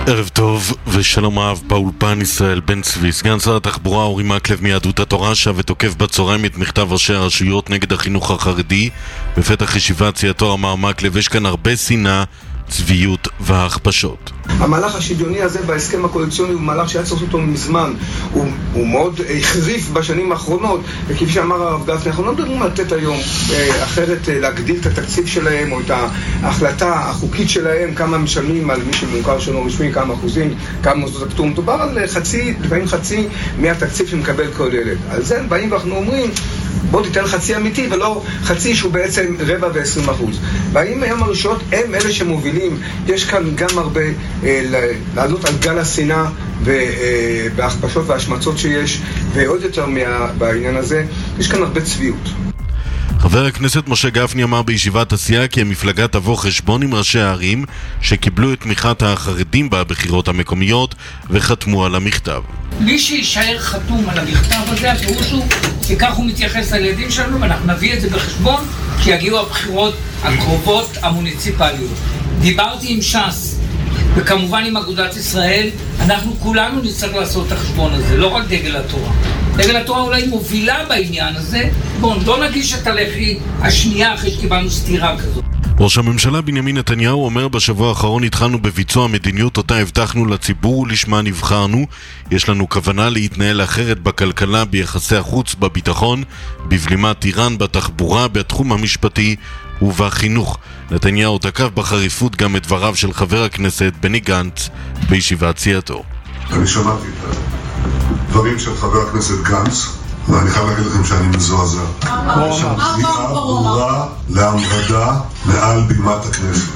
ערב טוב ושלום רב. באולפן ישראל בן צבי. סגן שר התחבורה אורי מקלב מיהדות התורה שב ותוקף בצהריים את מכתב ראשי הרשויות נגד החינוך החרדי. בפתח ישיבת סיעתו אמר מקלב, יש כאן הרבה שנאה, צביעות והכפשות. המהלך השוויוני הזה בהסכם הקואליציוני הוא מהלך שהיה צריך אותו מזמן. הוא מאוד החריף בשנים האחרונות, וכפי שאמר הרב גפני, אנחנו לא מדברים לתת היום אחרת להגדיל את התקציב שלהם או את ההחלטה החוקית שלהם, כמה משלמים על מי שמוכר שלא רשמי, כמה אחוזים, כמה מוסדות הפטור. מדובר על לפעמים חצי מהתקציב שמקבל כל ילד. על זה באים ואנחנו אומרים, בוא תיתן חצי אמיתי ולא חצי שהוא בעצם 15% ו20%. והאם היום הרשויות הם אלה שמובילים? יש כאן גם הרבה לעלות על גל השנאה ובהכפשות וההשמצות שיש, ועוד יותר בעניין הזה יש כאן הרבה צביעות. חבר הכנסת משה גפני אמר בישיבת הסיעה כי המפלגה תבוא חשבון עם ראשי הערים שקיבלו את תמיכת החרדים בבחירות המקומיות וחתמו על המכתב. מי שישאר חתום על המכתב הזה, הפירוש הוא שכך הוא מתייחס לילדים שלנו, ואנחנו נביא את זה בחשבון כי יגיעו הבחירות הקרובות המוניציפליות. דיברתי עם ש"ס וכמובן עם אגודת ישראל, אנחנו כולנו נצטרך לעשות את החשבון הזה, לא רק דגל התורה. דגל התורה אולי מובילה בעניין הזה, בואו לא נגיש את הלחי השנייה אחרי שקיבלנו סתירה כזאת. ראש הממשלה בנימין נתניהו אומר, בשבוע האחרון התחלנו בביצוע מדיניות אותה הבטחנו לציבור ולשמה נבחרנו. יש לנו כוונה להתנהל אחרת בכלכלה, ביחסי החוץ, בביטחון, בבלימת איראן, בתחבורה, בתחום המשפטי ובחינוך. נתניהו תקף בחריפות גם את דבריו של חבר הכנסת בני גנץ בישיבת סיעתו. אני שמעתי את הדברים של חבר הכנסת גנץ, ואני חייב להגיד לכם שאני מזועזע. יש שם קריאה ברורה להמרדה מעל בימת הכנסת.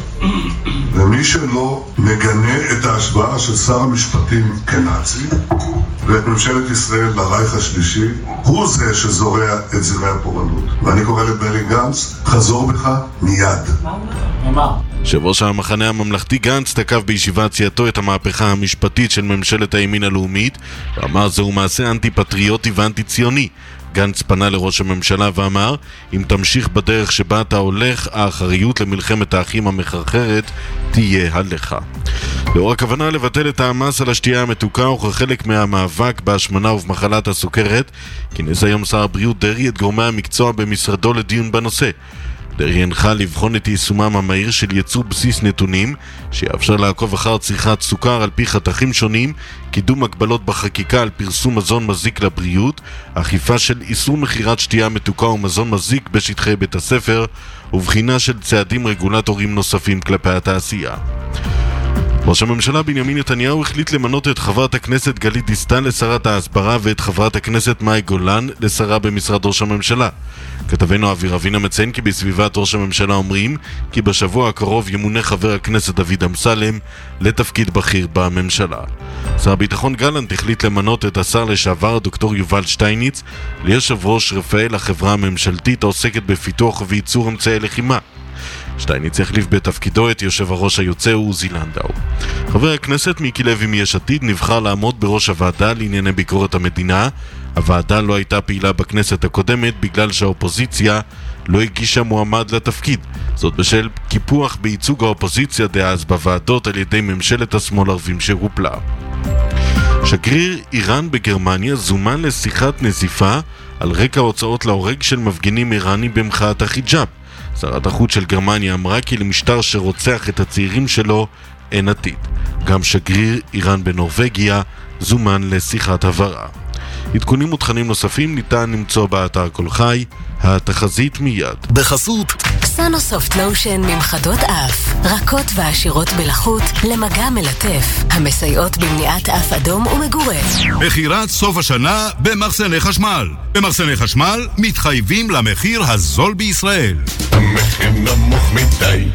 ומי שלא מגנה את ההשוואה של שר המשפטים כנאצי ואת ממשלת ישראל לרייך השלישי, הוא זה שזורע את זרעי הפורענות. ואני קורא לבני גנץ, חזור בך מיד. יושב ראש המחנה הממלכתי גנץ תקף בישיבת סיעתו את המהפכה המשפטית של ממשלת הימין הלאומית, ואמר זהו מעשה אנטי-פטריוטי ואנטי-ציוני. גנץ פנה לראש הממשלה ואמר, אם תמשיך בדרך שבה אתה הולך, האחריות למלחמת האחים המחרחרת תהיה עליך. לאור הכוונה לבטל את המס על השתייה המתוקה וכחלק מהמאבק בהשמנה ובמחלת הסוכרת, כינס היום שר הבריאות דרעי את גורמי המקצוע במשרדו לדיון בנושא. דרעי הנחה לבחון את יישומם המהיר של ייצור בסיס נתונים שיאפשר לעקוב אחר צריכת סוכר על פי חתכים שונים, קידום הגבלות בחקיקה על פרסום מזון מזיק לבריאות, אכיפה של איסור מכירת שתייה מתוקה ומזון מזיק בשטחי בית הספר, ובחינה של צעדים רגולטוריים נוספים כלפי התעשייה. ראש הממשלה בנימין נתניהו החליט למנות את חברת הכנסת גלית דיסטל לשרת ההסברה ואת חברת הכנסת מאי גולן לשרה במשרד ראש הממשלה. כתבנו אבי רבינה מציין כי בסביבת ראש הממשלה אומרים כי בשבוע הקרוב ימונה חבר הכנסת דוד אמסלם לתפקיד בכיר בממשלה. שר הביטחון גלנט החליט למנות את השר לשעבר דוקטור יובל שטייניץ ליושב ראש רפאל, החברה הממשלתית העוסקת בפיתוח וייצור אמצעי לחימה. שטייניץ יחליף בתפקידו את יושב הראש היוצא עוזי לנדאו. חבר הכנסת מיקי לוי מיש עתיד נבחר לעמוד בראש הוועדה לענייני ביקורת המדינה. הוועדה לא הייתה פעילה בכנסת הקודמת בגלל שהאופוזיציה לא הגישה מועמד לתפקיד, זאת בשל קיפוח בייצוג האופוזיציה דאז בוועדות על ידי ממשלת השמאל ערבים שהופלה. שגריר איראן בגרמניה זומן לשיחת נזיפה על רקע הוצאות להורג של מפגינים איראני במחאת החיג'אב. שרת החוץ של גרמניה אמרה כי למשטר שרוצח את הצעירים שלו אין עתיד. גם שגריר איראן בנורווגיה זומן לשיחת הבהרה. עדכונים ותכנים נוספים ניתן למצוא באתר כל חי. התחזית מיד. בחסות סנוסופט לושן ממחדות אף, רכות ועשירות בלחות למגע מלטף, המסייעות במניעת אף אדום ומגורף. מחירת סוף השנה במחסני חשמל. במחסני חשמל מתחייבים למחיר הזול בישראל. המחיר נמוך מדי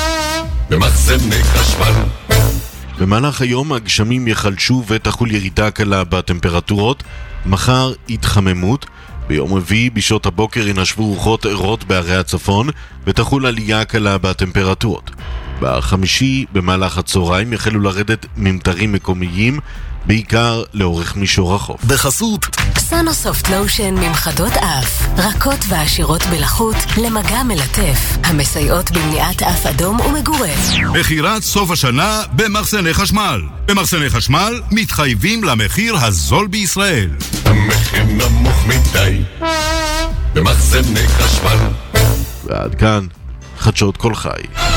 במחסני חשמל. במהלך היום הגשמים יחלשו ותחול ירידה קלה בטמפרטורות. מחר התחממות. ביום רביעי בשעות הבוקר ינשבו רוחות ערות בערי הצפון ותחול עלייה קלה בטמפרטורות. בחמישי במהלך הצהריים יחלו לרדת ממטרים מקומיים, בעיקר לאורך מישור החוף. בחסות קסנוסופט לושן ממחטות אף, רכות ועשירות בלחות למגע מלטף, המסייעות במניעת אף אדום ומגורה. מחירת סוף השנה במחסני חשמל. במחסני חשמל מתחייבים למחיר הזול בישראל. המחיר נמוך מדי במחסני חשמל. ועד כאן חדשות כל חי.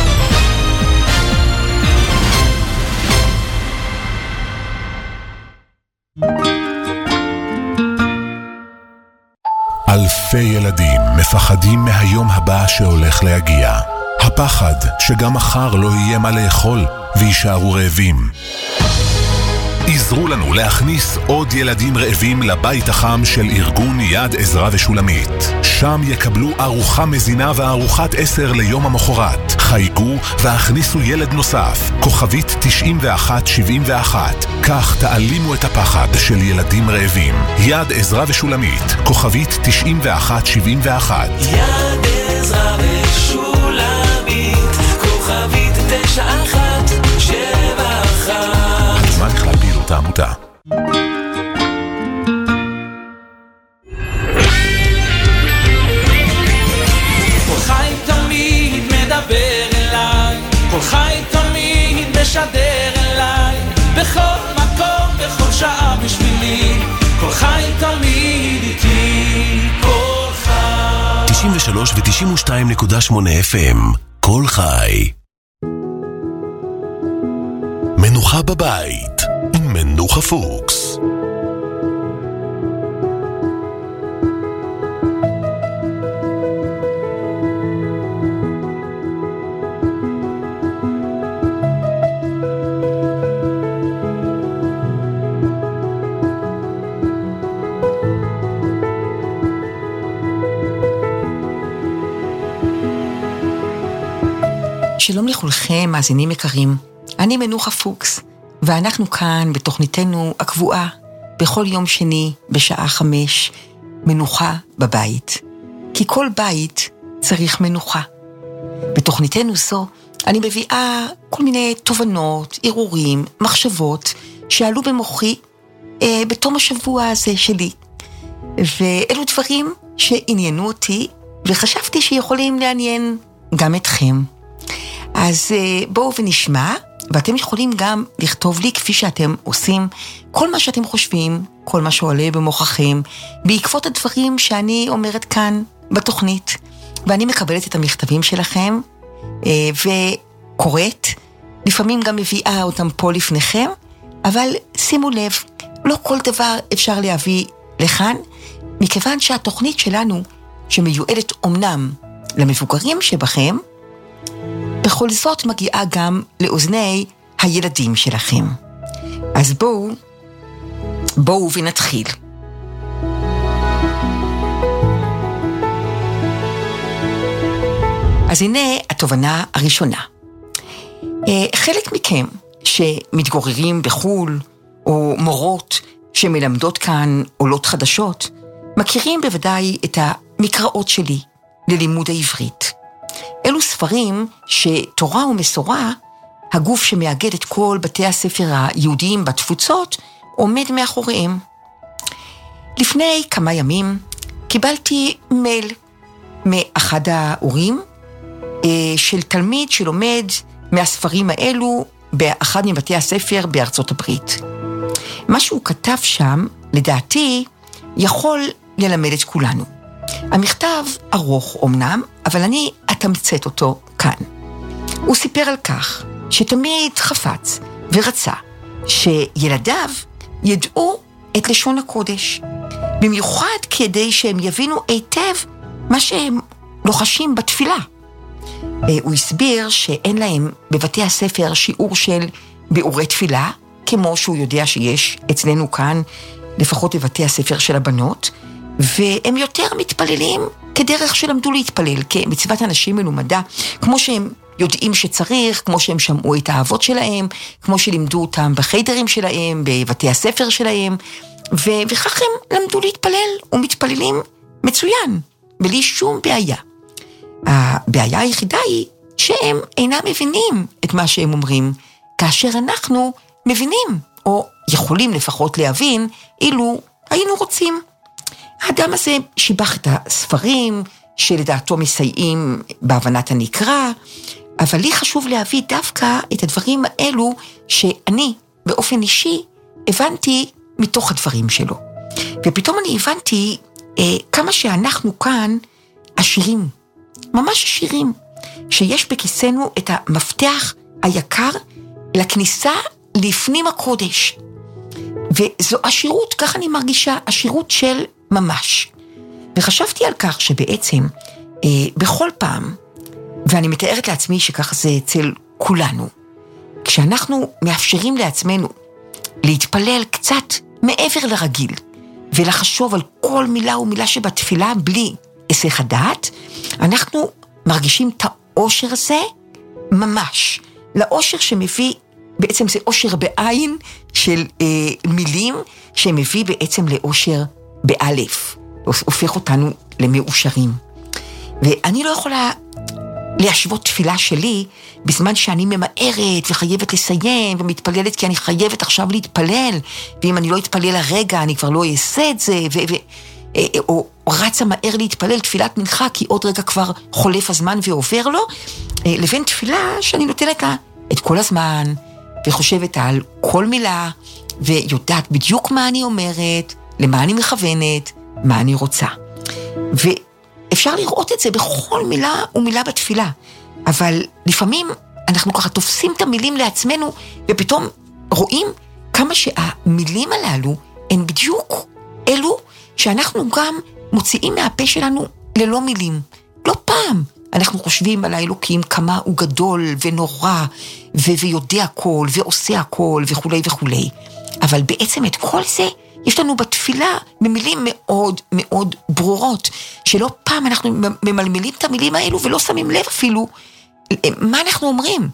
אלפי ילדים מפחדים מהיום הבא שהולך להגיע. הפחד שגם מחר לא יהיה מה לאכול וישארו רעבים. עזרו לנו להכניס עוד ילדים רעבים לבית החם של ארגון יד עזרה ושולמית. שם יקבלו ארוחה מזינה וארוחת 10 ליום המחרת. חייגו והכניסו ילד נוסף, כוכבית 9171. כך תעלימו את הפחד של ילדים רעבים. יד עזרה ושולמית, כוכבית 9171. יד עזרה ושולמית, כוכבית 9171. הזמן בכלל פעילות העמותה. כל חי תמיד מדבר אליי, כל חי תמיד משדר אליי, בכל מקום, בכל שעה בשבילי, כל חי תמיד איתי, כל חי. 93 ו-92.8 FM, כל חי. מנוחה בבית עם מנוחה פוקס. שלום לכולכם, מאזינים יקרים. אני מנוחה פוקס, ואנחנו כאן בתוכניתנו הקבועה, בכל יום שני בשעה 5, מנוחה בבית. כי כל בית צריך מנוחה. בתוכניתנו זו אני מביאה כל מיני תובנות, ערעורים, מחשבות, שעלו במוחי בתום השבוע הזה שלי. ואלו דברים שעניינו אותי, וחשבתי שיכולים לעניין גם אתכם. אז בואו ונשמע, ואתם יכולים גם לכתוב לי כפי שאתם עושים, כל מה שאתם חושבים, כל מה שעולה במוחכם, בעקבות הדברים שאני אומרת כאן בתוכנית. ואני מקבלת את המכתבים שלכם, וקוראת, לפעמים גם מביאה אותם פה לפניכם, אבל שימו לב, לא כל דבר אפשר להביא לכאן, מכיוון שהתוכנית שלנו, שמיועדת אומנם למבוגרים שבכם, בכל זאת מגיעה גם לאוזני הילדים שלכם. אז בואו ונתחיל. אז הנה התובנה הראשונה. חלק מכם שמתגוררים בחול, או מורות שמלמדות כאן עולות חדשות, מכירים בוודאי את המקראות שלי ללימוד העברית. אלו ספרים שתורה ומסורה, הגוף שמאגד את כל בתי הספר היהודיים בתפוצות, עומד מאחוריהם. לפני כמה ימים קיבלתי מייל מאחד ההורים של תלמיד שלומד מהספרים האלו באחד מבתי הספר בארצות הברית. מה שהוא כתב שם, לדעתי, יכול ללמד את כולנו. המכתב ארוך אומנם, אבל אני אתמצת אותו כאן. הוא סיפר על כך שתמיד חפץ ורצה שילדיו ידעו את לשון הקודש, במיוחד כדי שהם יבינו היטב מה שהם לוחשים בתפילה. הוא הסביר שאין להם בבתי הספר שיעור של ביאורי תפילה, כמו שהוא יודע שיש אצלנו כאן, לפחות בבתי הספר של הבנות, והם יותר מתפללים כדרך שלמדו להתפלל, כמצוות אנשים מלומדה, כמו שהם יודעים שצריך, כמו שהם שמעו את האבות שלהם, כמו שלימדו אותם בחיידרים שלהם, בבתי הספר שלהם, וכך הם למדו להתפלל ומתפללים מצוין, בלי שום בעיה. הבעיה היחידה היא שהם אינם מבינים את מה שהם אומרים, כאשר אנחנו מבינים, או יכולים לפחות להבין, אילו היינו רוצים. האדם הזה שיבח את הספרים, שלדעתו מסייעים בהבנת הנקרא, אבל לי חשוב להביא דווקא את הדברים האלו, שאני באופן אישי הבנתי מתוך הדברים שלו. ופתאום אני הבנתי כמה שאנחנו כאן עשירים, ממש עשירים, שיש בכיסנו את המפתח היקר לכניסה לפנים הקודש. וזו עשירות, כך אני מרגישה, עשירות של ממש. וחשבתי על כך שבעצם בכל פעם, ואני מתארת לעצמי שכך זה אצל כולנו, כשאנחנו מאפשרים לעצמנו להתפלל קצת מעבר לרגיל, ולחשוב על כל מילה ומילה שבתפילה בלי היסח הדעת, אנחנו מרגישים את האושר הזה ממש. לאושר שמביא, בעצם זה אושר בעין של מילים, שמביא בעצם לאושר באלף. הופך אותנו למאושרים. ואני לא יכולה להשוות תפילה שלי בזמן שאני ממהרת וחייבת לסיים ומתפללת כי אני חייבת עכשיו להתפלל, ואם אני לא אתפלל הרגע אני כבר לא אעשה את זה, או רצה מהר להתפלל תפילת מנחה כי עוד רגע כבר חולף הזמן ועובר לו, לבין תפילה שאני נותנת לה את כל הזמן וחושבת על כל מילה ויודעת בדיוק מה אני אומרת, למה אני מכוונת, מה אני רוצה. ואפשר לראות את זה בכל מילה ומילה בתפילה, אבל לפעמים אנחנו ככה תופסים את המילים לעצמנו ופתאום רואים כמה שהמילים הללו הן בדיוק אלו שאנחנו גם מוציאים מהפה שלנו ללא מילים. לא פעם אנחנו חושבים על האלוקים כמה הוא גדול ונורא ויודע הכל ועושה הכל וכו' וכו'. אבל בעצם את כל זה יש לנו בתפילה במילים מאוד מאוד ברורות, שלא פעם אנחנו ממלמלים את המילים האלו ולא שמים לב אפילו מה אנחנו אומרים.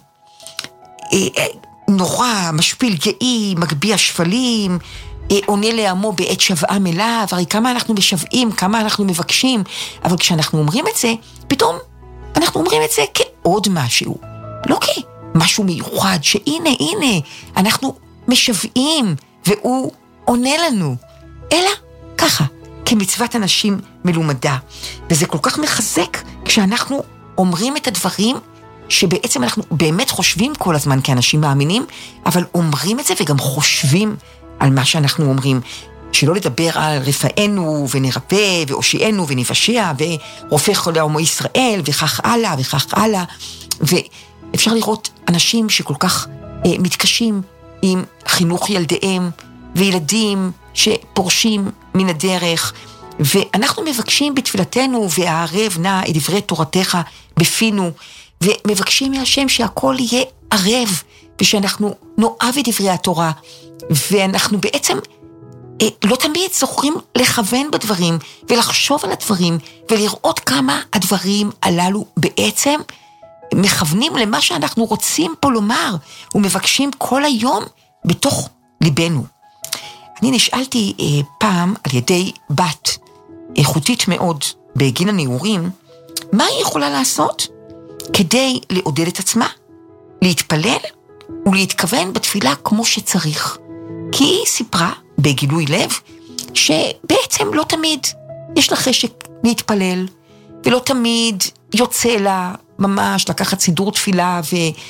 נורא, משפיל גאי, מגביע שפלים, עונה לעמו בעת שבעה מלאו, הרי כמה אנחנו משוועים, כמה אנחנו מבקשים, אבל כשאנחנו אומרים את זה, פתאום אנחנו אומרים את זה כעוד משהו, לא כמשהו מיוחד, שהנה, אנחנו משוועים, והוא עונה לנו, אלא ככה, כמצוות אנשים מלומדה. וזה כל כך מחזק כשאנחנו אומרים את הדברים שבעצם אנחנו באמת חושבים כל הזמן כאנשים מאמינים, אבל אומרים את זה וגם חושבים על מה שאנחנו אומרים. שלא לדבר על רפאנו ונרפא והושיענו ונבשע ורופא חולי עמו ישראל וכך הלאה וכך הלאה. ואפשר לראות אנשים שכל כך מתקשים עם חינוך ילדיהם וילדים שפורשים מן הדרך, ואנחנו מבקשים בתפילתנו והערב נא את דברי תורתך בפינו, ומבקשים מהשם שהכל יהיה ערב ושאנחנו נאהב את דברי התורה, ואנחנו בעצם לא תמיד זוכרים לכוון בדברים ולחשוב על הדברים ולראות כמה הדברים הללו בעצם מכוונים למה שאנחנו רוצים פה לומר ומבקשים כל היום בתוך ליבנו. אני נשאלתי פעם על ידי בת איכותית מאוד בגין הנעורים, מה היא יכולה לעשות כדי לעודד את עצמה, להתפלל ולהתכוון בתפילה כמו שצריך. כי היא סיפרה בגילוי לב שבעצם לא תמיד יש לה חשק להתפלל, ולא תמיד יוצא לה ממש לקחת סידור תפילה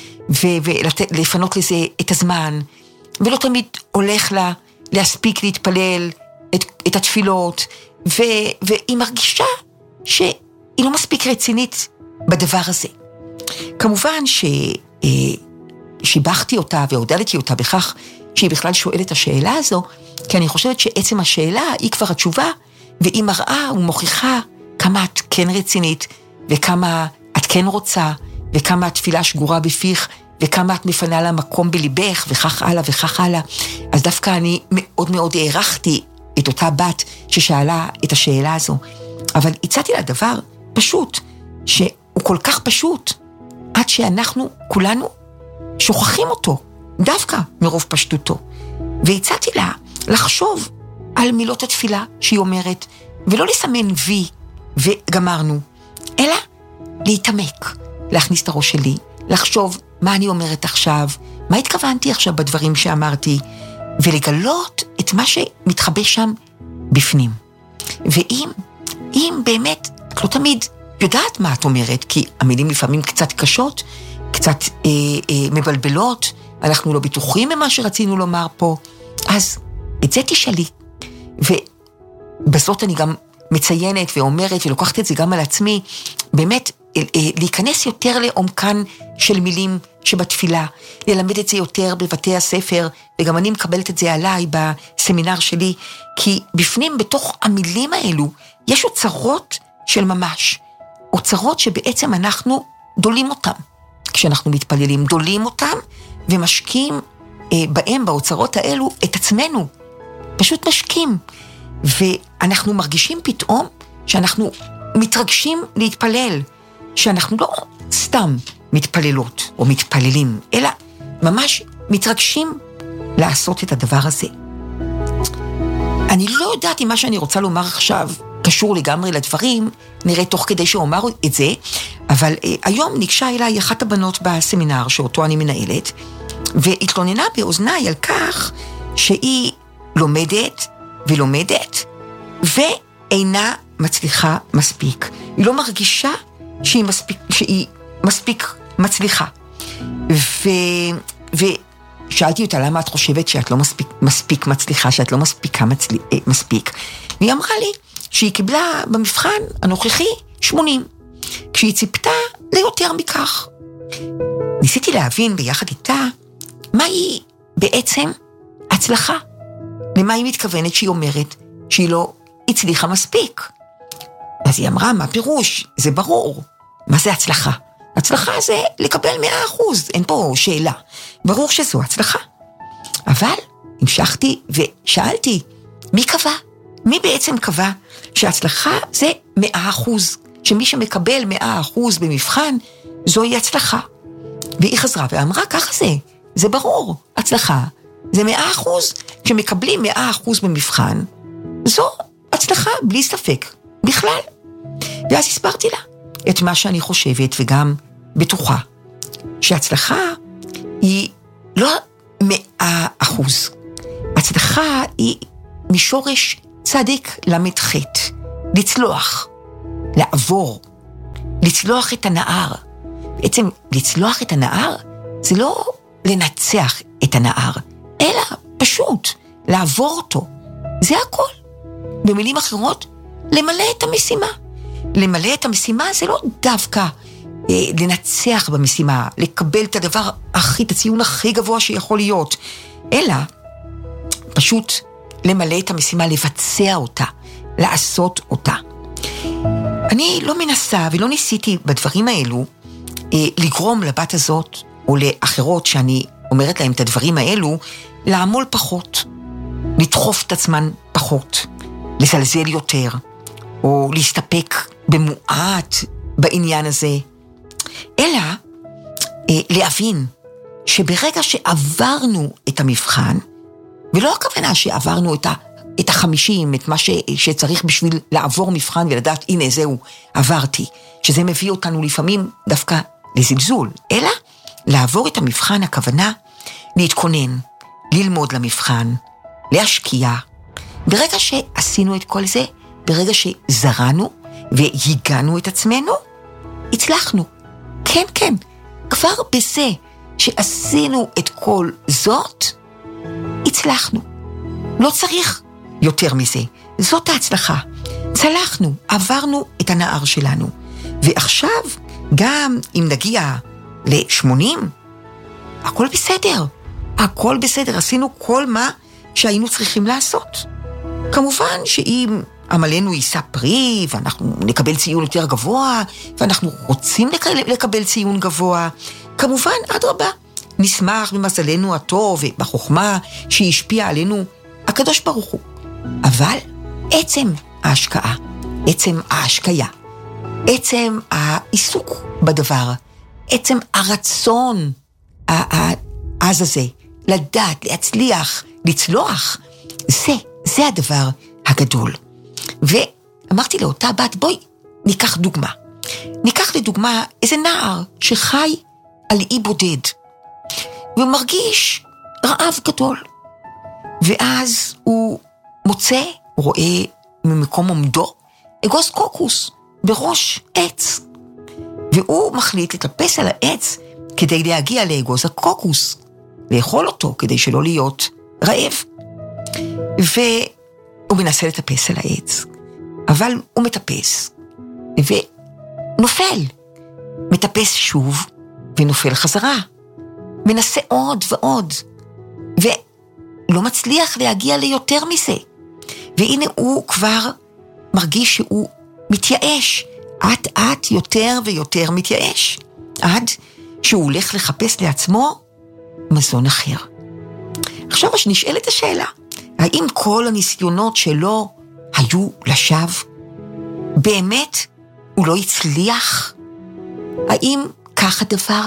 ולפנות לזה את הזמן, ולא תמיד הולך לה להספיק להתפלל את התפילות, והיא מרגישה שהיא לא מספיק רצינית בדבר הזה. כמובן ששיבחתי אותה והודדתי אותה בכך שהיא בכלל שואלת את השאלה הזו, כי אני חושבת שעצם השאלה היא כבר התשובה, והיא מראה ומוכיחה כמה את כן רצינית, וכמה את כן רוצה, וכמה התפילה שגורה בפיך, וכמה את מפנה לה מקום בליבך, וכך הלאה וכך הלאה. אז דווקא אני מאוד מאוד הערכתי את אותה בת ששאלה את השאלה הזו. אבל הצעתי לה דבר פשוט, שהוא כל כך פשוט, עד שאנחנו כולנו שוכחים אותו, דווקא מרוב פשטותו. והצעתי לה לחשוב על מילות התפילה שהיא אומרת, ולא לסמן וי וגמרנו, אלא להתעמק, להכניס את הראש שלי, לחשוב מה אני אומרת עכשיו, מה התכוונתי עכשיו בדברים שאמרתי, ולגלות את מה שמתחבא שם בפנים. ואם באמת, את לא תמיד יודעת מה את אומרת, כי המילים לפעמים קצת קשות, קצת מבלבלות, אנחנו לא בטוחים ממה שרצינו לומר פה, אז את זה תשאלי. ובזאת אני גם מציינת ואומרת, ולוקחת את זה גם על עצמי, באמת להיכנס יותר לעומקן של מילים שבתפילה, ללמד את זה יותר בבתי הספר, וגם אני מקבלת את זה עליי בסמינר שלי, כי בפנים, בתוך המילים האלו, יש אוצרות של ממש, אוצרות שבעצם אנחנו דולים אותם, כשאנחנו מתפללים, דולים אותם, ומשקים בהם, באוצרות האלו, את עצמנו, פשוט משקים, ואנחנו מרגישים פתאום, שאנחנו מתרגשים להתפלל, שאנחנו לא סתם מתפללות או מתפללים, אלא ממש מתרגשים לעשות את הדבר הזה. אני לא יודעת אם מה שאני רוצה לומר עכשיו קשור לגמרי לדברים, נראה תוך כדי שאומר את זה, אבל היום ניגשה אליי אחת הבנות בסמינר שאותו אני מנהלת, והתלוננה באוזניי על כך שהיא לומדת ולומדת, ואינה מצליחה מספיק. היא לא מרגישה שהיא מספיק מצליחה. ושאלתי אותה, למה את חושבת שאת לא מספיק מצליחה, שאת לא מספיקה מספיק? והיא אמרה לי שהיא קיבלה במבחן הנוכחי 80, כשהיא ציפתה ליותר מכך. ניסיתי להבין ביחד איתה, מהי בעצם הצלחה? למה היא מתכוונת שהיא אומרת שהיא לא הצליחה מספיק? אז היא אמרה, מה פירוש? זה ברור. מה זה הצלחה? הצלחה זה לקבל 100%, אין פה שאלה. ברור שזו הצלחה. אבל המשכתי ושאלתי, מי קבע? מי בעצם קבע שההצלחה זה 100%? שמי שמקבל 100% במבחן, זוהי הצלחה. והיא חזרה ואמרה, ככה זה ברור, הצלחה. זה 100%, כשמקבלים 100% במבחן, זו הצלחה בלי ספק, בכלל. ואז הסברתי לה את מה שאני חושבת וגם בטוחה, שהצלחה היא לא 100%. הצלחה היא משורש צדיק למד חטא, לצלוח, לעבור, לצלוח את הנהר. בעצם לצלוח את הנהר זה לא לנצח את הנהר, אלא פשוט לעבור אותו. זה הכל. במילים אחרות, למלא את המשימה. למלא את המשימה זה לא דווקא לנצח במשימה, לקבל את הדבר את הציון הכי גבוה שיכול להיות, אלא פשוט למלא את המשימה, לבצע אותה, לעשות אותה. אני לא מנסה ולא ניסיתי בדברים האלו לגרום לבת הזאת או לאחרות שאני אומרת להם את הדברים האלו, לעמול פחות, לדחוף את עצמן פחות, לזלזל יותר, או להסתפק במועט בעניין הזה, אלא להבין שברגע שעברנו את המבחן, ולא הכוונה שעברנו את 50, את מה שצריך בשביל לעבור מבחן ולדעת, הנה זהו, עברתי, שזה מביא אותנו לפעמים דווקא לזלזול, אלא לעבור את המבחן, הכוונה להתכונן, ללמוד למבחן, להשקיע. ברגע שעשינו את כל זה, ברגע שזרענו והגענו את עצמנו, הצלחנו. כן, כן, כבר בזה שעשינו את כל זאת, הצלחנו. לא צריך יותר מזה. זאת ההצלחה. צלחנו, עברנו את הנהר שלנו. ועכשיו, גם אם נגיע ל-80, הכל בסדר. הכל בסדר. עשינו כל מה שהיינו צריכים לעשות. כמובן שאם עמלנו יישא פרי, ואנחנו נקבל ציון יותר גבוה, ואנחנו רוצים לקבל ציון גבוה, כמובן, אדרבה, נשמח במזלנו הטוב ובחוכמה שהשפיע עלינו הקדוש ברוך הוא. אבל עצם ההשקעה, עצם ההשקיה, עצם העיסוק בדבר, עצם הרצון העז הזה, לדעת, להצליח, לצלוח, זה הדבר הגדול. ואמרתי לאותה בת, בואי ניקח דוגמה. ניקח לדוגמה איזה נער שחי על אי בודד, והוא מרגיש רעב גדול, ואז הוא מוצא, הוא רואה ממקום עומדו, אגוז קוקוס בראש עץ, והוא מחליט לטפס על העץ כדי להגיע לאגוז הקוקוס, לאכול אותו כדי שלא להיות רעב. והוא מנסה לטפס על העץ, אבל הוא מטפס ונופל, מטפס שוב ונופל חזרה, מנסה עוד ועוד, ולא מצליח להגיע ליותר מזה. והנה הוא כבר מרגיש שהוא מתייאש, עד יותר ויותר מתייאש, עד שהוא הולך לחפש לעצמו מזון אחר. עכשיו נשאלת השאלה, האם כל הניסיונות שלו היו לשווא? באמת הוא לא הצליח? האם כך הדבר?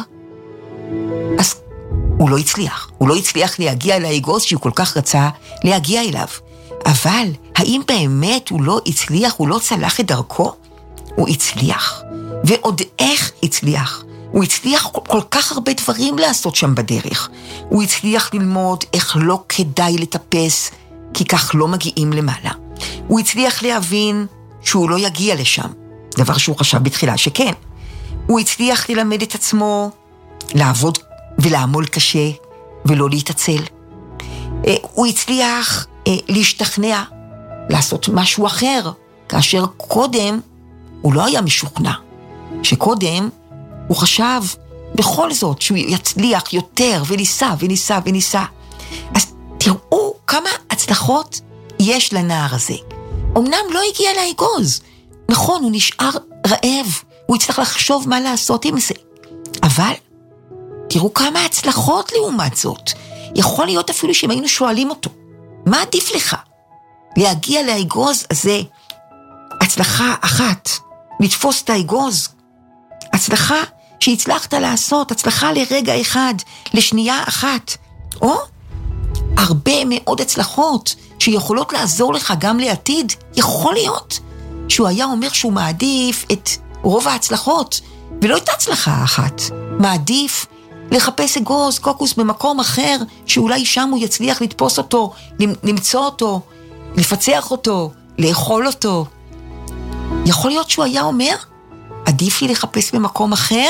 אז הוא לא הצליח להגיע לאגוז שהוא כל כך רצה להגיע אליו. אבל האם באמת הוא לא הצליח, הוא לא צלח את דרכו? הוא הצליח, ועוד איך הצליח. הוא הצליח כל כך הרבה דברים לעשות שם בדרך. הוא הצליח ללמוד איך לא כדאי לטפס, כי כך לא מגיעים למעלה. הוא הצליח להבין שהוא לא יגיע לשם, דבר שהוא חשב בתחילה שכן. הוא הצליח ללמד את עצמו לעבוד ולעמול קשה ולא להתעצל. הוא הצליח להשתכנע, לעשות משהו אחר, כאשר קודם הוא לא היה משוכנע. שקודם הוא חשב בכל זאת שהוא יצליח יותר וניסה. אז תראו כמה הצלחות יש לנער הזה. אמנם לא הגיע לאגוז, נכון, הוא נשאר רעב, הוא יצטרך לחשוב מה לעשות עם זה. אבל תראו כמה הצלחות לעומת זאת. יכול להיות אפילו שאם היינו שואלים אותו, מה עדיף לך? להגיע לאגוז הזה, הצלחה אחת, לתפוס את האגוז, הצלחה שהצלחת לעשות, הצלחה לרגע אחד, לשנייה אחת, או הרבה מאוד הצלחות שיכולות לעזור לך גם לעתיד. יכול להיות שהוא היה אומר שהוא מעדיף את רוב ההצלחות, ולא את ההצלחה האחת. מעדיף לחפש אגוז, קוקוס במקום אחר, שאולי שם הוא יצליח לתפוס אותו, למצוא אותו, לפצח אותו, לאכול אותו. יכול להיות שהוא היה אומר, עדיף לי לחפש במקום אחר,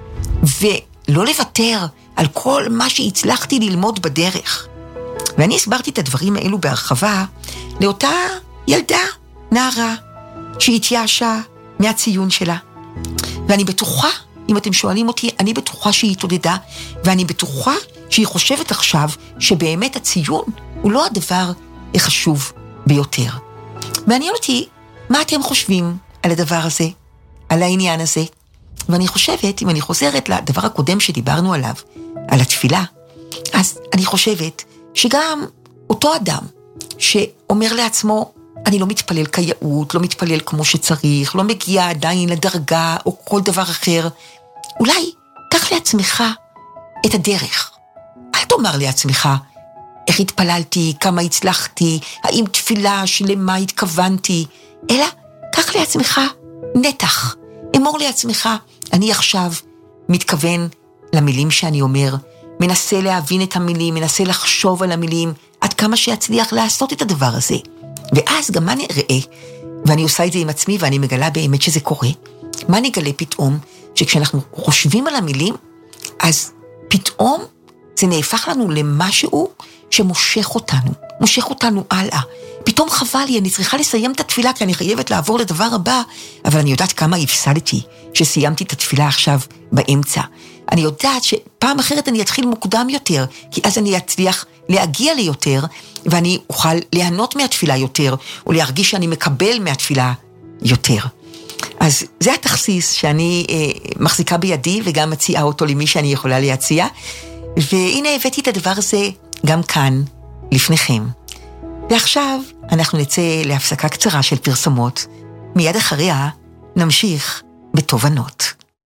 ולא לוותר על כל מה שהצלחתי ללמוד בדרך. ואני הסברתי את הדברים האלו בהרחבה לאותה ילדה, נערה, שהתייאשה מהציון שלה. ואני בטוחה, אם אתם שואלים אותי, אני בטוחה שהיא התעודדה, ואני בטוחה שהיא חושבת עכשיו שבאמת הציון הוא לא הדבר החשוב ביותר. מעניין אותי, מה אתם חושבים על הדבר הזה, על העניין הזה? ואני חושבת, אם אני חוזרת לדבר הקודם שדיברנו עליו, על התפילה, אז אני חושבת שגם אותו אדם שאומר לעצמו, אני לא מתפלל כיאות, לא מתפלל כמו שצריך, לא מגיע עדיין לדרגה או כל דבר אחר, אולי קח לעצמך את הדרך. אל תאמר לעצמך, איך התפללתי, כמה הצלחתי, האם תפילה שלמה התכוונתי, אלא קח לעצמך נתח. אמור לעצמך, אני עכשיו מתכוון למילים שאני אומר, מנסה להבין את המילים, מנסה לחשוב על המילים, עד כמה שיצליח לעשות את הדבר הזה. ואז גם מה נראה, ואני עושה את זה עם עצמי, ואני מגלה באמת שזה קורה, מה נגלה פתאום, שכשאנחנו חושבים על המילים, אז פתאום זה נהפך לנו למשהו שמושך אותנו, מושך אותנו הלאה. פתאום חבל לי, אני צריכה לסיים את התפילה, כי אני חייבת לעבור לדבר הבא, אבל אני יודעת כמה הפסדתי שסיימתי את התפילה עכשיו באמצע. אני יודעת שפעם אחרת אני אתחיל מוקדם יותר, כי אז אני אצליח להגיע ליותר, ואני אוכל ליהנות מהתפילה יותר, או להרגיש שאני מקבל מהתפילה יותר. אז זה התכסיס שאני מחזיקה בידי, וגם מציעה אותו למי שאני יכולה להציע, והנה הבאתי את הדבר הזה גם כאן, לפניכם. ועכשיו אנחנו נצא להפסקה קצרה של פרסומות, מיד אחריה נמשיך בתובנות.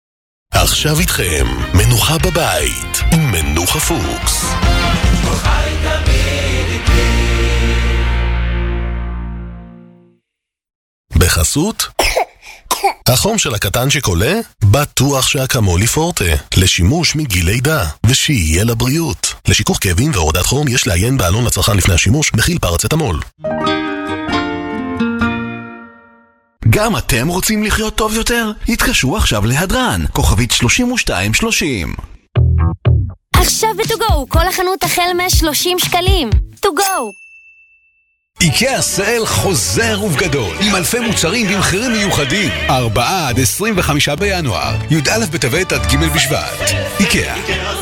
עכשיו איתכם, מנוחה בבית, עם מנוחה פוקס. בחסות החום של הקטן שקולה? בטוח שהאקמולי פורטה. לשימוש מגיל לידה, ושיהיה לבריאות. לשיכוך כאבים והורדת חום יש לעיין בעלון לצרכן לפני השימוש, מכיל פרצטמול. גם אתם רוצים לחיות טוב יותר? התקשרו עכשיו להדרן, כוכבית 3230. עכשיו בטוגו, כל החנות החל 130 שקלים. טוגו. איקאה סל חוזר ובגדול, עם אלפי מוצרים במחירים מיוחדים. 4 עד 25 בינואר, י"א בטבת עד ג' בשבט. איקאה.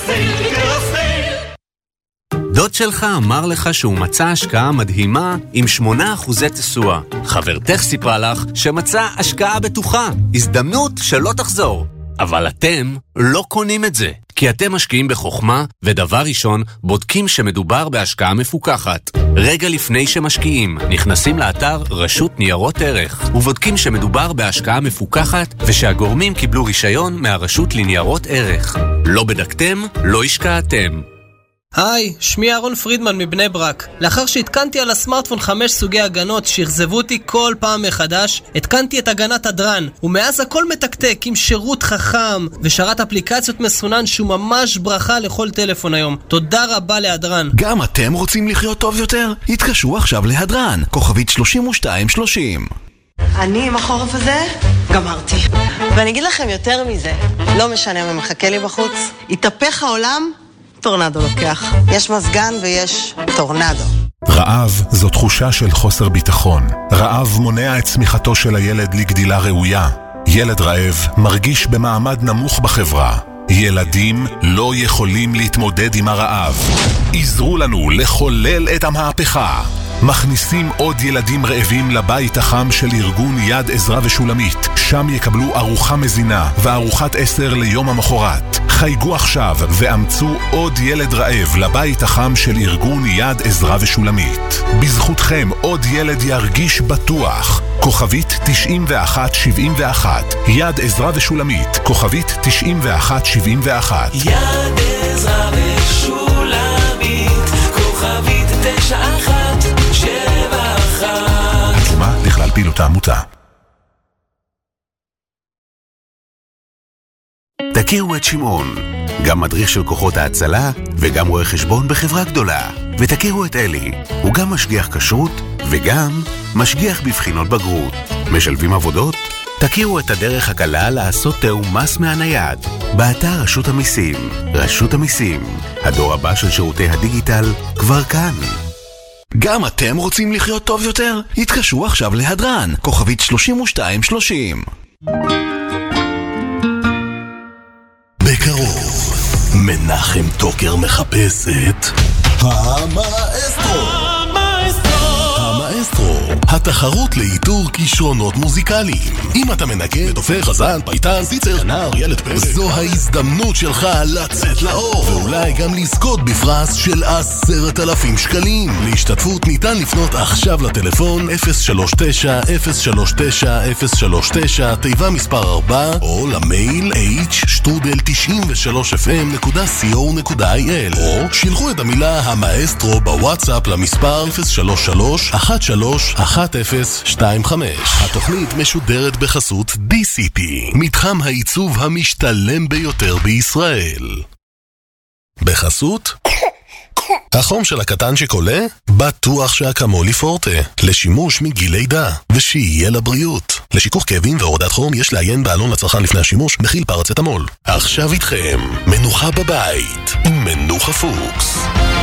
דוד שלך אמר לך שהוא מצא השקעה מדהימה עם 8% תשואה. חברתך סיפרה לך שמצא השקעה בטוחה, הזדמנות שלא תחזור. אבל אתם לא קונים את זה, כי אתם משקיעים בחוכמה, ודבר ראשון, בודקים שמדובר בהשקעה מפוקחת. רגע לפני שמשקיעים, נכנסים לאתר רשות ניירות ערך, ובודקים שמדובר בהשקעה מפוקחת, ושהגורמים קיבלו רישיון מהרשות לניירות ערך. לא בדקתם, לא השקעתם. היי, שמי אהרון פרידמן מבני ברק. לאחר שהתקנתי על הסמארטפון 5 סוגי הגנות שהחזבו אותי כל פעם מחדש, התקנתי את הגנת הדרן, ומאז הכל מתקתק עם שירות חכם ושרת אפליקציות מסונן שהוא ממש ברכה לכל טלפון היום. תודה רבה להדרן. גם אתם רוצים לחיות טוב יותר? התקשרו עכשיו להדרן, כוכבית 3230. אני עם החורף הזה גמרתי. ואני אגיד לכם יותר מזה, לא משנה מה מחכה לי בחוץ, יתהפך העולם, טורנדו לוקח. יש מזגן ויש טורנדו. רעב זו תחושה של חוסר ביטחון. רעב מונע את צמיחתו של הילד לגדילה ראויה. ילד רעב מרגיש במעמד נמוך בחברה. ילדים לא יכולים להתמודד עם הרעב. עזרו לנו לחולל את המהפכה. מכניסים עוד ילדים רעבים לבית החם של ארגון יד עזרה ושולמית. שם יקבלו ארוחה מזינה וארוחת 10 ליום המחרת. חייגו עכשיו ואמצו עוד ילד רעב לבית החם של ארגון יד עזרה ושולמית. בזכותכם עוד ילד ירגיש בטוח. כוכבית 9171. יד עזרה ושולמית. כוכבית 9171. יד עזרה ושולמית. כוכבית 9171. התשומה לכלל פעילות העמותה. תכירו את שמעון, גם מדריך של כוחות ההצלה וגם רואה חשבון בחברה גדולה. ותכירו את אלי, הוא גם משגיח כשרות וגם משגיח בבחינות בגרות. משלבים עבודות? תכירו את הדרך הקלה לעשות תיאום מס מהנייד. באתר רשות המיסים. רשות המיסים, הדור הבא של שירותי הדיגיטל כבר כאן. גם אתם רוצים לחיות טוב יותר? התקשרו עכשיו להדרן, כוכבית 3230. בקרוב, מנחם טוקר מחפש את המאסטרו. המאסטרו, התחרות לאיתור כישרונות מוזיקליים. אם אתה מנגן, תופר, חזן, פייטן, ציצר, כנר, ילד פרק, זו ההזדמנות שלך לצאת לאור, ואולי גם לזכות בפרס של 10,000 שקלים. להשתתפות ניתן לפנות עכשיו לטלפון 039-039-039 תיבה מספר 4 או למייל h-93fm.co.il או שילחו את המילה המאסטרו בוואטסאפ למספר 033-131025. התוכנית משודרת בחסות DCP, מתחם העיצוב המשתלם ביותר בישראל. בחסות החום של הקטן שקולה? בטוח שהאקמולי פורטה. לשימוש מגיל לידה, ושיהיה לבריאות. לשיכוך כאבים והורדת חום יש לעיין בעלון לצרכן לפני השימוש, מכיל פרצטמול. עכשיו איתכם, מנוחה בבית עם מנוחה פוקס.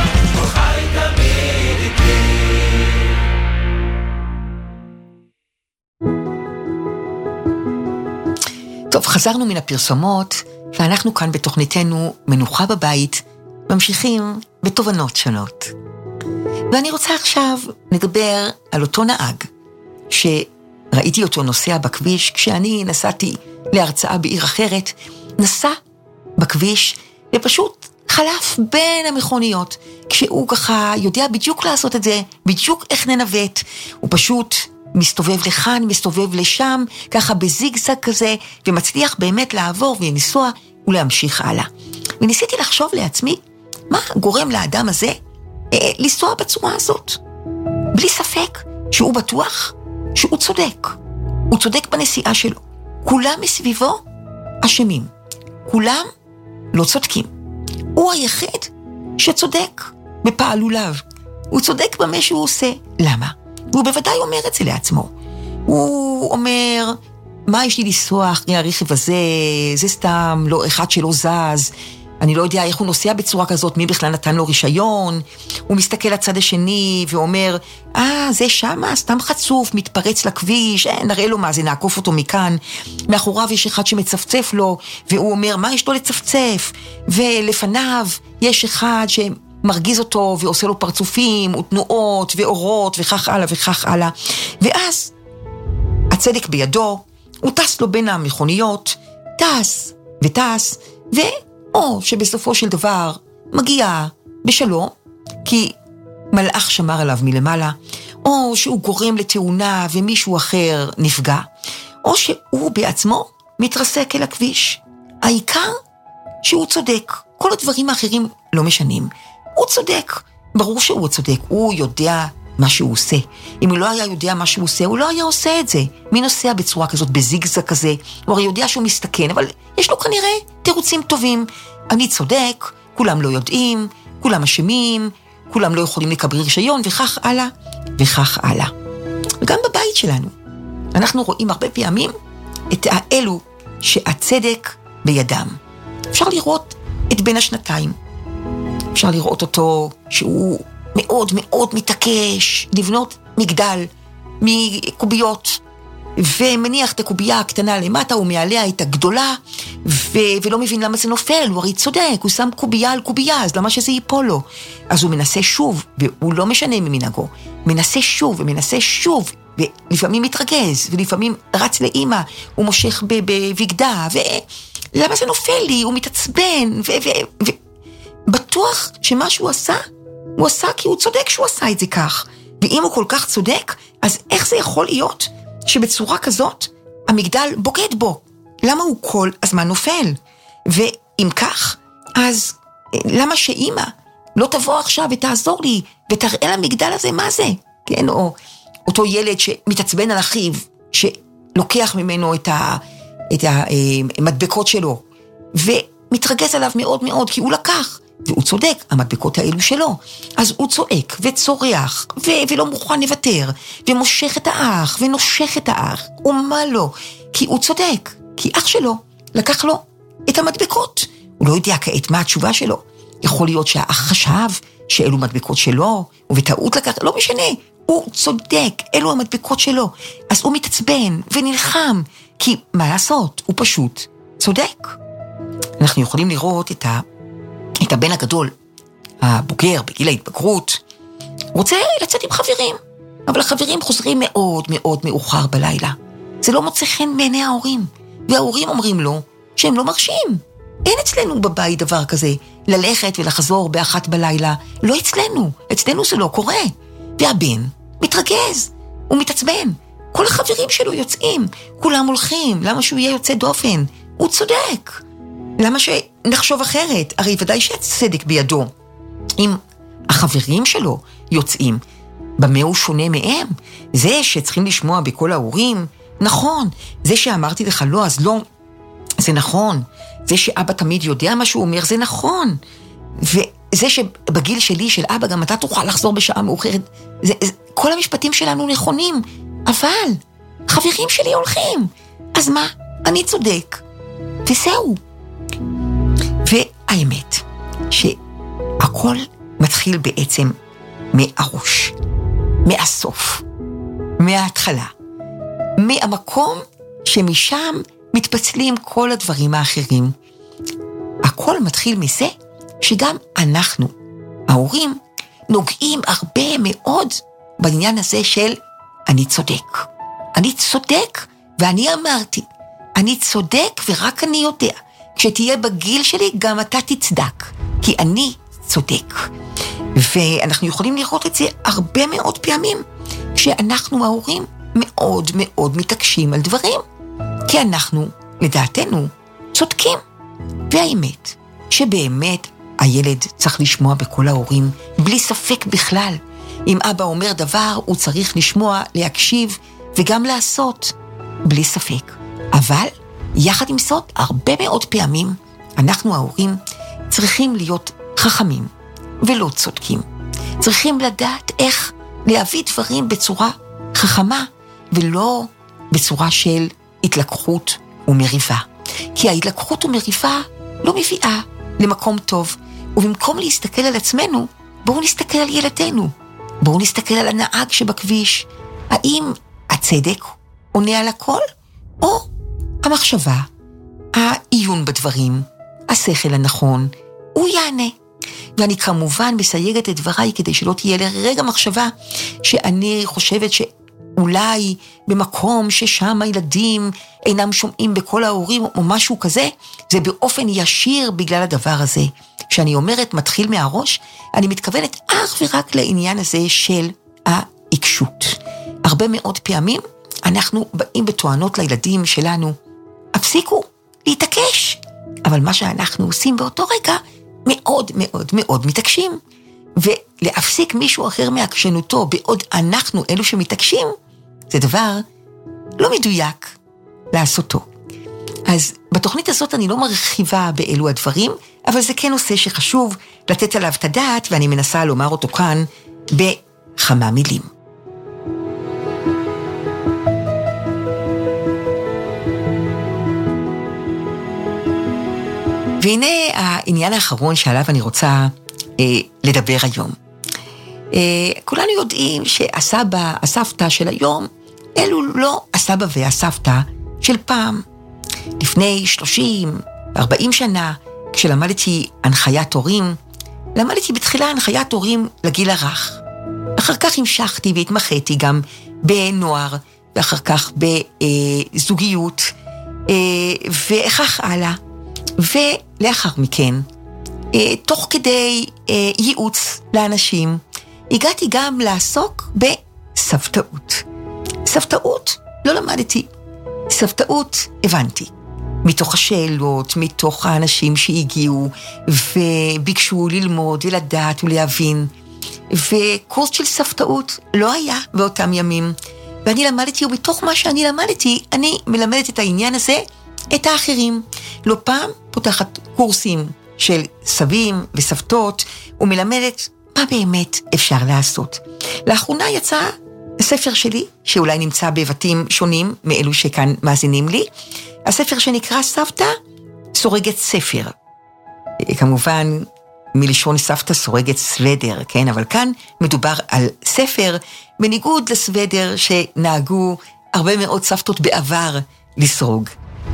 טוב, חזרנו מן הפרסומות, ואנחנו כאן בתוכניתנו מנוחה בבית, ממשיכים בתובנות שונות. ואני רוצה עכשיו לדבר על אותו נהג, שראיתי אותו נוסע בכביש, כשאני נסעתי להרצאה בעיר אחרת, נסע בכביש ופשוט חלף בין המכוניות, כשהוא ככה יודע בדיוק לעשות את זה, בדיוק איך ננווט, הוא פשוט מסתובב לכאן, מסתובב לשם, ככה בזיגזג כזה, ומצליח באמת לעבור ולנסוע ולהמשיך הלאה. וניסיתי לחשוב לעצמי, מה גורם לאדם הזה לנסוע בצורה הזאת? בלי ספק שהוא בטוח שהוא צודק. הוא צודק בנסיעה שלו. כולם מסביבו אשמים. כולם לא צודקים. הוא היחיד שצודק בפעלוליו. הוא צודק במה שהוא עושה. למה? והוא בוודאי אומר את זה לעצמו. הוא אומר, מה יש לי לנסוע אחרי הרכב הזה? זה סתם לא אחד שלא זז. אני לא יודע איך הוא נוסע בצורה כזאת, מי בכלל נתן לו רישיון. הוא מסתכל לצד השני ואומר, זה שמה, סתם חצוף, מתפרץ לכביש, נראה לו מה זה, נעקוף אותו מכאן. מאחוריו יש אחד שמצפצף לו, והוא אומר, מה יש לו לצפצף? ולפניו יש אחד שמרגיז אותו ועושה לו פרצופים ותנועות ואורות וכך הלאה וכך הלאה. ואז הצדק בידו, הוא טס לו בין המכוניות, טס וטס, או שבסופו של דבר מגיע בשלום, כי מלאך שמר עליו מלמעלה, או שהוא גורם לתאונה ומישהו אחר נפגע, או שהוא בעצמו מתרסק אל הכביש. העיקר שהוא צודק, כל הדברים האחרים לא משנים. הוא צודק, ברור שהוא צודק, הוא יודע מה שהוא עושה. אם הוא לא היה יודע מה שהוא עושה, הוא לא היה עושה את זה. מי נוסע בצורה כזאת, בזיגזג כזה? הוא הרי יודע שהוא מסתכן, אבל יש לו כנראה תירוצים טובים. אני צודק, כולם לא יודעים, כולם אשמים, כולם לא יכולים לקבל רישיון, וכך הלאה, וכך הלאה. וגם בבית שלנו, אנחנו רואים הרבה פעמים את האלו שהצדק בידם. אפשר לראות את בן השנתיים. אפשר לראות אותו שהוא מאוד מאוד מתעקש לבנות מגדל מקוביות, ומניח את הקובייה הקטנה למטה ומעליה את הגדולה, ולא מבין למה זה נופל. הוא הרי צודק, הוא שם קובייה על קובייה, אז למה שזה ייפול לו? אז הוא מנסה שוב, והוא לא משנה ממנהגו, מנסה שוב ומנסה שוב, ולפעמים מתרגז, ולפעמים רץ לאמא, הוא מושך בבגדה, ולמה זה נופל לי? הוא מתעצבן, בטוח שמה שהוא עשה, הוא עשה כי הוא צודק שהוא עשה את זה כך. ואם הוא כל כך צודק, אז איך זה יכול להיות שבצורה כזאת המגדל בוגד בו? למה הוא כל הזמן נופל? ואם כך, אז למה שאמא לא תבוא עכשיו ותעזור לי ותראה למגדל הזה מה זה? כן, או אותו ילד שמתעצבן על אחיו, שלוקח ממנו את המדבקות שלו, ומתרגז עליו מאוד מאוד כי הוא לקח, והוא צודק, המדבקות האלו שלו. אז הוא צועק וצורח, ולא מוכן לוותר, ומושך את האח, ונושך את האח. ומה לא? כי הוא צודק, כי אח שלו לקח לו את המדבקות. הוא לא יודע כעת מה התשובה שלו. יכול להיות שהאח חשב שאלו מדבקות שלו, ובטעות לקח, לא משנה. הוא צודק, אלו המדבקות שלו. אז הוא מתעצבן ונלחם, כי מה לעשות? הוא פשוט צודק. אנחנו יכולים לראות את הבן הגדול, הבוגר בגיל ההתבגרות, רוצה לצאת עם חברים, אבל החברים חוזרים מאוד מאוד מאוחר בלילה. זה לא מוצא חן בעיני ההורים, וההורים אומרים לו שהם לא מרשים. אין אצלנו בבית דבר כזה, ללכת ולחזור באחת בלילה, לא אצלנו, אצלנו זה לא קורה. והבן מתרגז, הוא מתעצבן, כל החברים שלו יוצאים, כולם הולכים, למה שהוא יהיה יוצא דופן? הוא צודק. למה שנחשוב אחרת? הרי ודאי שהצדק בידו. אם החברים שלו יוצאים, במה הוא שונה מהם? זה שצריכים לשמוע בכל ההורים, נכון. זה שאמרתי לך לא, אז לא, זה נכון. זה שאבא תמיד יודע מה שהוא אומר, זה נכון. וזה שבגיל שלי, של אבא, גם אתה תוכל לחזור בשעה מאוחרת, כל המשפטים שלנו נכונים. אבל חברים שלי הולכים. אז מה? אני צודק. וזהו. והאמת שהכל מתחיל בעצם מהראש, מהסוף, מההתחלה, מהמקום שמשם מתפצלים כל הדברים האחרים. הכל מתחיל מזה שגם אנחנו, ההורים, נוגעים הרבה מאוד בעניין הזה של אני צודק. אני צודק ואני אמרתי, אני צודק ורק אני יודע. כשתהיה בגיל שלי גם אתה תצדק, כי אני צודק. ואנחנו יכולים לראות את זה הרבה מאוד פעמים, כשאנחנו ההורים מאוד מאוד מתעקשים על דברים, כי אנחנו, לדעתנו, צודקים. והאמת, שבאמת הילד צריך לשמוע בכל ההורים, בלי ספק בכלל. אם אבא אומר דבר, הוא צריך לשמוע, להקשיב, וגם לעשות, בלי ספק. אבל יחד עם זאת, הרבה מאוד פעמים אנחנו ההורים צריכים להיות חכמים ולא צודקים. צריכים לדעת איך להביא דברים בצורה חכמה ולא בצורה של התלקחות ומריבה. כי ההתלקחות ומריבה לא מביאה למקום טוב. ובמקום להסתכל על עצמנו, בואו נסתכל על ילדינו. בואו נסתכל על הנהג שבכביש. האם הצדק עונה על הכל? או המחשבה, העיון בדברים, השכל הנכון, הוא יענה. ואני כמובן מסייגת את דבריי כדי שלא תהיה לרגע מחשבה שאני חושבת שאולי במקום ששם הילדים אינם שומעים בכל ההורים או משהו כזה, זה באופן ישיר בגלל הדבר הזה. כשאני אומרת מתחיל מהראש, אני מתכוונת אך ורק לעניין הזה של העיקשות. הרבה מאוד פעמים אנחנו באים בטוענות לילדים שלנו, הפסיקו להתעקש. אבל מה שאנחנו עושים באותו רגע, מאוד מאוד מאוד מתעקשים. ולהפסיק מישהו אחר מעקשנותו בעוד אנחנו אלו שמתעקשים, זה דבר לא מדויק לעשותו. אז בתוכנית הזאת אני לא מרחיבה באלו הדברים, אבל זה כן נושא שחשוב לתת עליו את הדעת, ואני מנסה לומר אותו כאן בכמה מילים. והנה העניין האחרון שעליו אני רוצה לדבר היום. כולנו יודעים שהסבא, הסבתא של היום, אלו לא הסבא והסבתא של פעם. לפני 30, 40 שנה, כשלמדתי הנחיית הורים, למדתי בתחילה הנחיית הורים לגיל הרך. אחר כך המשכתי והתמחיתי גם בנוער, ואחר כך בזוגיות, וכך הלאה. ולאחר מכן, תוך כדי ייעוץ לאנשים, הגעתי גם לעסוק בסבתאות. סבתאות לא למדתי, סבתאות הבנתי. מתוך השאלות, מתוך האנשים שהגיעו וביקשו ללמוד ולדעת ולהבין. וקורס של סבתאות לא היה באותם ימים. ואני למדתי, ובתוך מה שאני למדתי, אני מלמדת את העניין הזה, את האחרים. לא פעם פותחת קורסים של סבים וסבתות, ומלמדת מה באמת אפשר לעשות. לאחרונה יצא הספר שלי, שאולי נמצא בבתים שונים מאלו שכאן מאזינים לי, הספר שנקרא סבתא סורגת ספר. כמובן, מלשון סבתא סורגת סוודר, כן? אבל כאן מדובר על ספר, בניגוד לסוודר שנהגו הרבה מאוד סבתות בעבר לסרוג.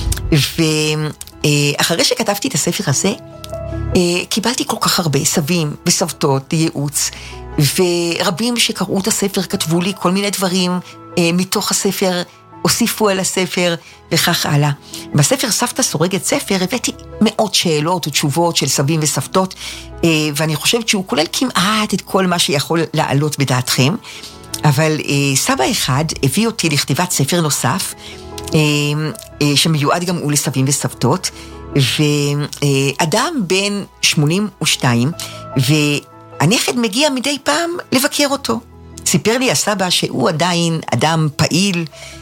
ואחרי שכתבתי את הספר הזה, קיבלתי כל כך הרבה סבים וסבתות לייעוץ, ורבים שקראו את הספר כתבו לי כל מיני דברים מתוך הספר, הוסיפו על הספר וכך הלאה. בספר סבתא סורגת ספר הבאתי מאות שאלות ותשובות של סבים וסבתות, ואני חושבת שהוא כולל כמעט את כל מה שיכול לעלות בדעתכם, אבל סבא אחד הביא אותי לכתיבת ספר נוסף, שמיועד גם הוא לסבים וסבתות, ואדם בן 82, והנכד מגיע מדי פעם לבקר אותו. סיפר לי הסבא שהוא עדיין אדם פעיל,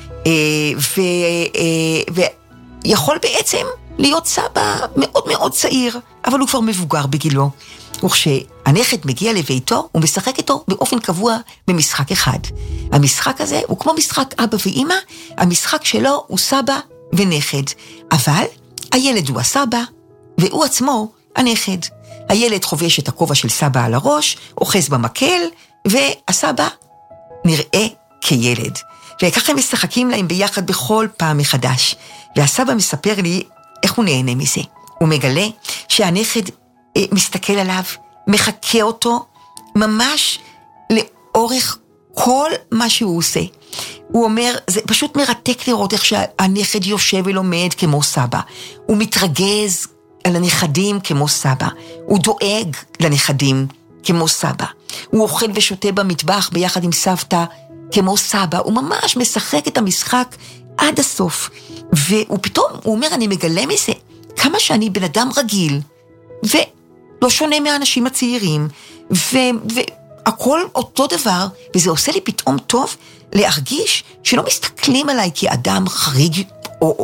ויכול בעצם להיות סבא מאוד מאוד צעיר, אבל הוא כבר מבוגר בגילו. וכשהנכד מגיע לביתו, הוא משחק איתו באופן קבוע במשחק אחד. המשחק הזה הוא כמו משחק אבא ואמא, המשחק שלו הוא סבא ונכד. אבל הילד הוא הסבא, והוא עצמו הנכד. הילד חובש את הכובע של סבא על הראש, אוחז במקל, והסבא נראה כילד. וככה הם משחקים להם ביחד בכל פעם מחדש. והסבא מספר לי איך הוא נהנה מזה. הוא מגלה שהנכד מסתכל עליו, מחכה אותו, ממש לאורך כל מה שהוא עושה. הוא אומר, זה פשוט מרתק לראות איך שהנכד יושב ולומד כמו סבא. הוא מתרגז על הנכדים כמו סבא. הוא דואג לנכדים כמו סבא. הוא אוכל ושותה במטבח ביחד עם סבתא כמו סבא. הוא ממש משחק את המשחק עד הסוף. והוא פתאום, הוא אומר, אני מגלה מזה כמה שאני בן אדם רגיל, ולא שונה מהאנשים הצעירים, והכל אותו דבר, וזה עושה לי פתאום טוב להרגיש שלא מסתכלים עליי כאדם חריג, או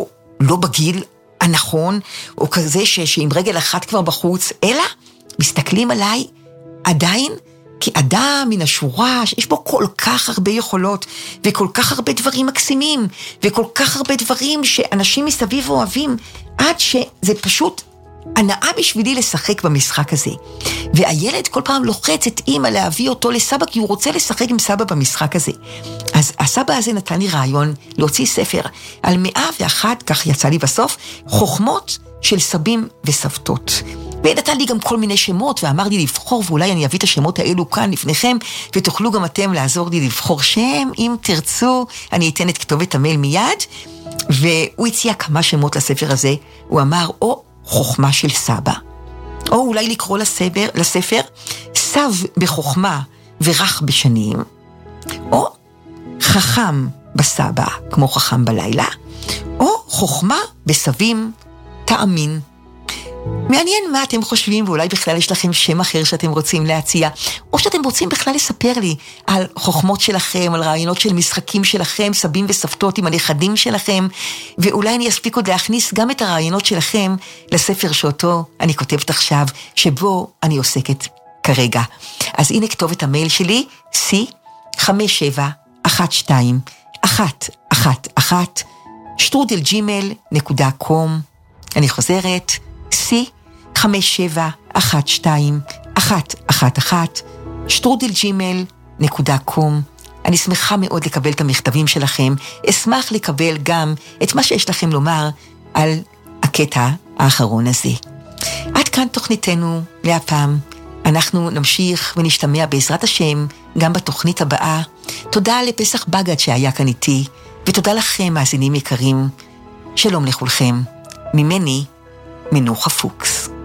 לא בגיל הנכון, או כזה שעם רגל אחת כבר בחוץ, אלא מסתכלים עליי עדיין כאדם מן השורה, שיש בו כל כך הרבה יכולות, וכל כך הרבה דברים מקסימים, וכל כך הרבה דברים שאנשים מסביב אוהבים, עד שזה פשוט הנאה בשבילי לשחק במשחק הזה. והילד כל פעם לוחץ את אמא להביא אותו לסבא, כי הוא רוצה לשחק עם סבא במשחק הזה. אז הסבא הזה נתן לי רעיון להוציא ספר על 101, כך יצא לי בסוף, חוכמות של סבים וסבתות. ונתן לי גם כל מיני שמות, ואמר לי לבחור, ואולי אני אביא את השמות האלו כאן לפניכם, ותוכלו גם אתם לעזור לי לבחור שם, אם תרצו, אני אתן את כתובת המייל מיד, והוא הציע כמה שמות לספר הזה, הוא אמר, או חוכמה של סבא, או אולי לקרוא לספר, סב בחוכמה ורח בשנים, או חכם בסבא, כמו חכם בלילה, או חוכמה בסבים תאמין. מעניין מה אתם חושבים, ואולי בכלל יש לכם שם אחר שאתם רוצים להציע, או שאתם רוצים בכלל לספר לי על חוכמות שלכם, על רעיונות של משחקים שלכם, סבים וסבתות עם הנכדים שלכם, ואולי אני אספיק עוד להכניס גם את הרעיונות שלכם לספר שאותו אני כותבת עכשיו, שבו אני עוסקת כרגע. אז הנה כתובת המייל שלי, c571211@gmail.com. אני חוזרת, c571211@gmail.com. אני שמחה מאוד לקבל את המכתבים שלכם, אשמח לקבל גם את מה שיש לכם לומר על הקטע האחרון הזה. עד כאן תוכניתנו להפעם. אנחנו נמשיך ונשתמע בעזרת השם גם בתוכנית הבאה. תודה לפסח בגד שהיה כאן איתי, ותודה לכם מאזינים יקרים. שלום לכולכם, ממני מנוחה פוקס.